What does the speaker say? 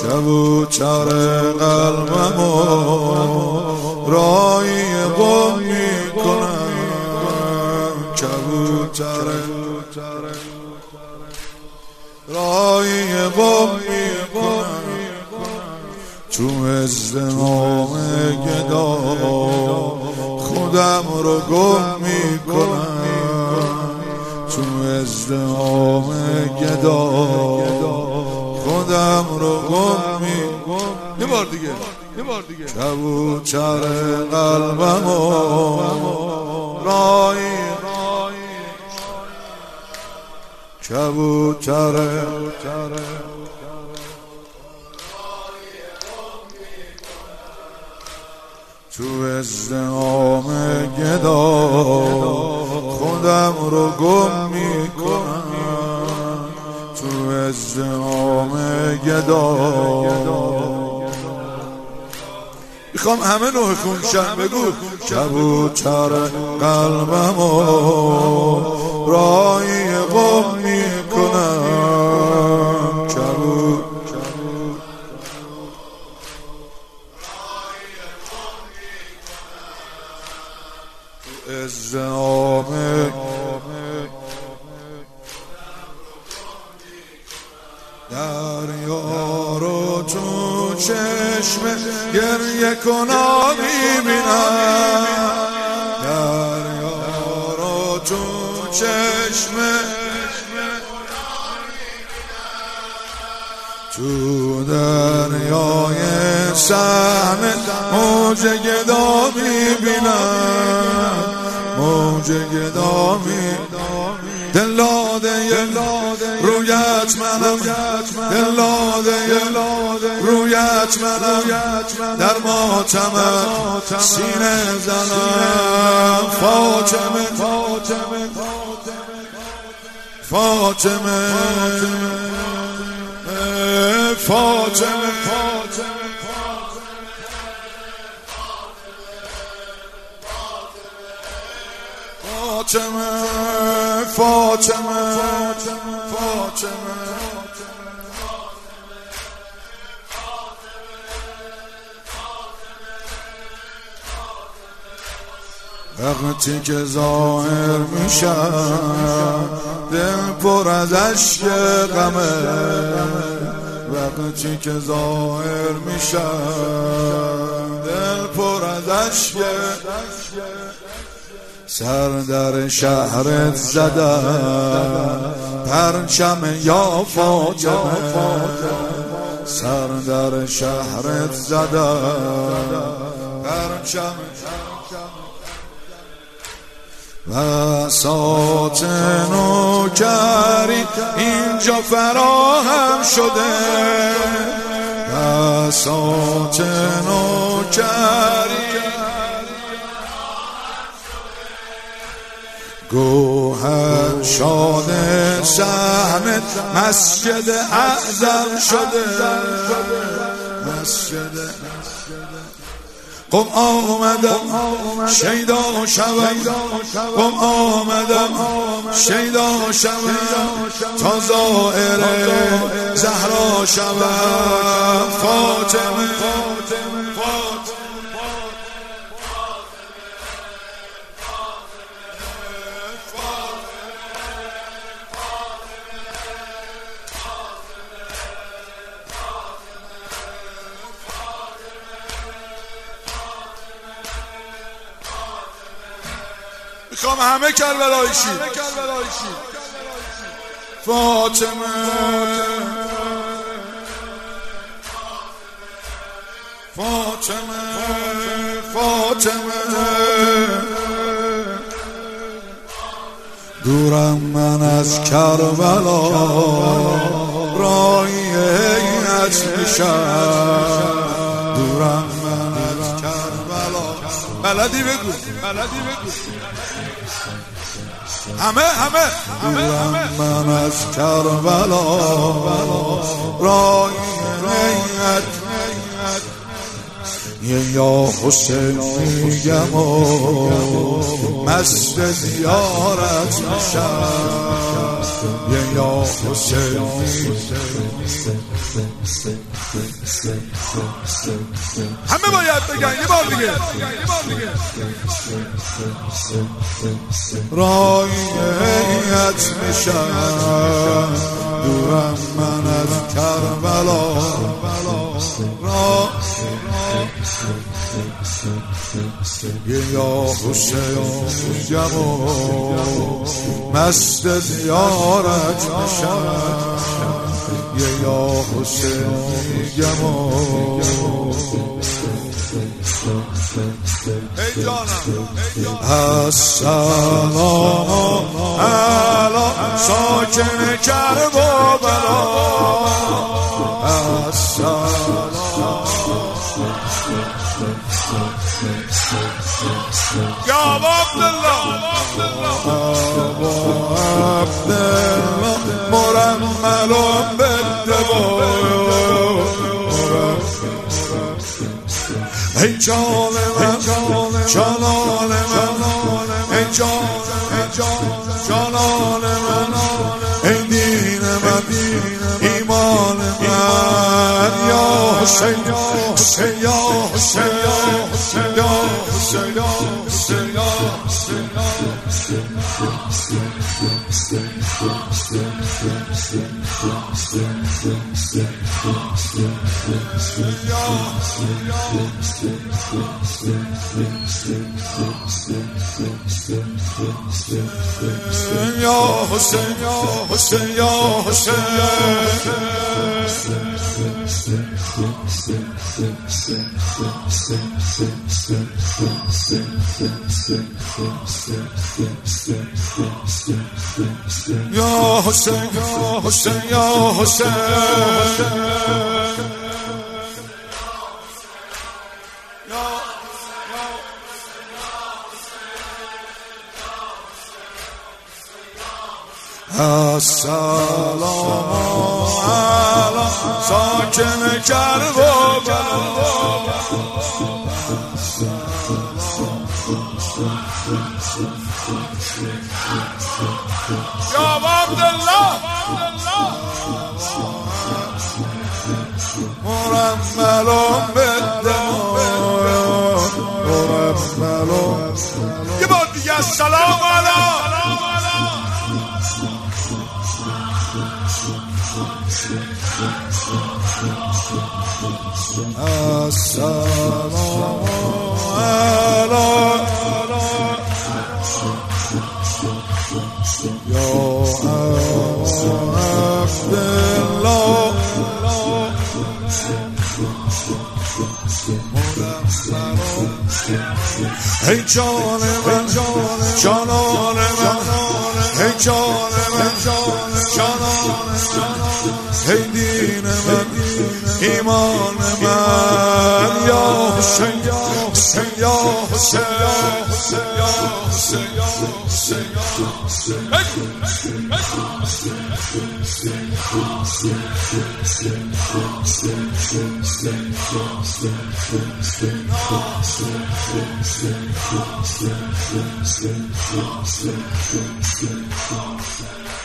کبوتر قلبمو رای قم میکنم، کبوتر رای قم میکنم، تو ازدحام گدا خودم رو گم میکنم، تو ازدحام گدا خودم رو گم میکنم. یه بار دیگه کبوتر قلبمو رای کبوتر تو ازدحام گدا خودم رو گم میکنم، تو ازدحام گدا. میخوام همه نوع خونشن بگو کبوتر قلبمو رای قم میکنم، ازدحام دریا رو تو چشم گریه کنا میبینم، دریا رو تو چشم تو دریای سهم موج گدا میبینم، موج گدا میبینم. دلاده رویت منم، دلاده رویت منم، در ماتمم سینه زنم، فاطمه فاطمه فاطمه فاطمه فاطمه وقتی که ظاهر میشم دل پر از اشک غمه، وقتی که ظاهر میشم دل پر از اشک، سر در شهرت زدم پرچم یا فاطمه، سر در شهرت زدم پرچم و ساعت نوکری اینجا فراهم شده، و ساعت نوکری گوهر شاده سهمت مسجد اعظم شده، مسجد قم آمدم شیدا شوم، قم آمدم شیدا شوم، تا زائر زهرا شوم، فاطمه میخوام همه کربلایی شید، فاطمه فاطمه فاطمه دورم من از کربلا رای عیش میشم، دورم من از کربلا. بلدی بگو همه من از کربلا رای نیت یا حسین میگم و مست زیارت میشم یا حسین همه باید بگن یه بار دیگه رایت میشم دورم من از کربلا یا حسین میگم و مست زیارت میشم یا حسین میگم و ای جانم السلام علی ساکن کربلا السلام یا عبدالله مرملون بالدبار ای جان من جانان من ای جانان من ای دین من ایمان من یا حسین یا حسین یا حسین یا حسین یا حسین یا السلام علی ساکن کربلا یا عبدالله مرملون بالدمار مرملون یه بار دیگه السلام علی السلام علی یا عبدالله ای جان من جانان من ای جان من جانان ای دین من ایمان من یا حسین یا حسین یا حسین یا حسین یا حسین یا حسین یا